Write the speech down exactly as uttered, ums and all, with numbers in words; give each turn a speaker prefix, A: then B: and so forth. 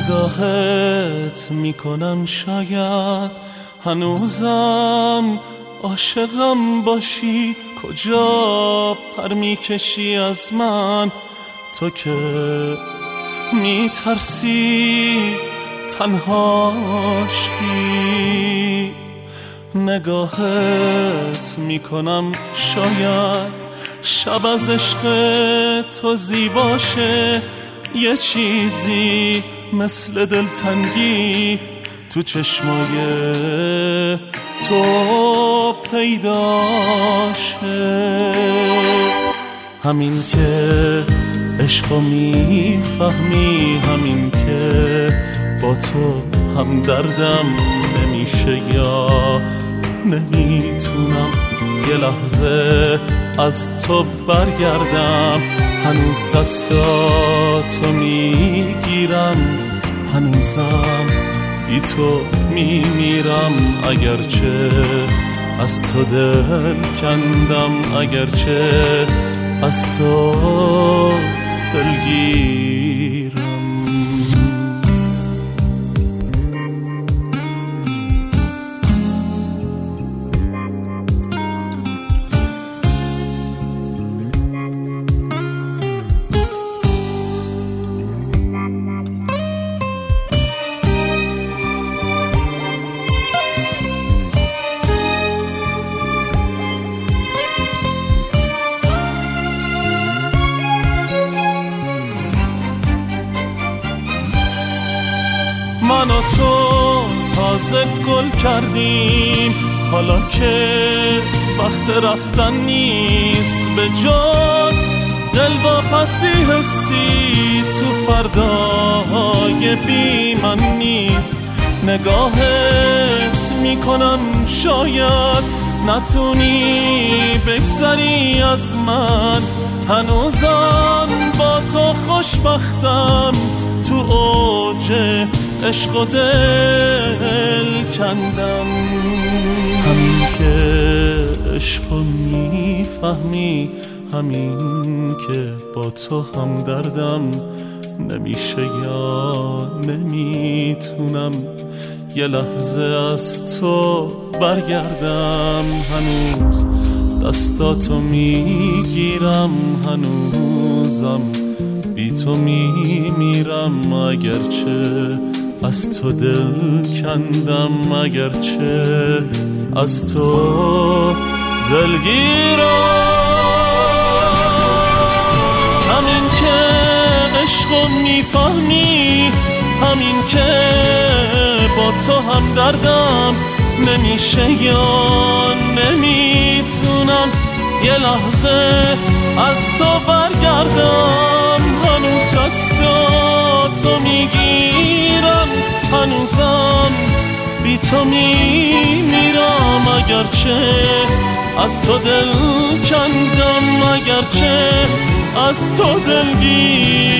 A: نگاهت میکنم شاید هنوزم عاشقم باشی. کجا پر میکشی از من تو که میترسی تنهاشی؟ نگاهت میکنم شاید شب از عشق تو زیباشه، یه چیزی مثل دلتنگی تو چشمای تو پیداشه. همین که عشقو میفهمی، همین که با تو هم دردم نمیشه یا نمیتونم یه لحظه از تو برگردم. هنوز دستاتو میگیرم، هنوزم بی تو میمیرم. اگرچه از تو دل کندم، اگرچه از تو دلگیرم. من و تو تازه گل کردیم، حالا که وقت رفتن نیست. به جز دلواپسی حسی تو فردای بی من نیست. نگاهت میکنم شاید نتونی بگذری از من، هنوزم با تو خوشبختم. تو اوج عشق و دل کندم. همین که عشقو میفهمی، همین که با تو هم دردم نمیشه یا نمیتونم یه لحظه از تو برگردم. هنوز دستاتو میگیرم، هنوزم بی تو میمیرم. اگرچه از تو دل کندم، اگرچه از تو دلگیرم. همین که عشقو میفهمی، همین که با تو هم دردم نمیشه یا نمیتونم یه لحظه از تو برگردم. هنوز دستاتو میگیرم، هنوزم بی تو میمیرم. اگرچه از تو دل کندم، اگرچه از تو دلگیرم.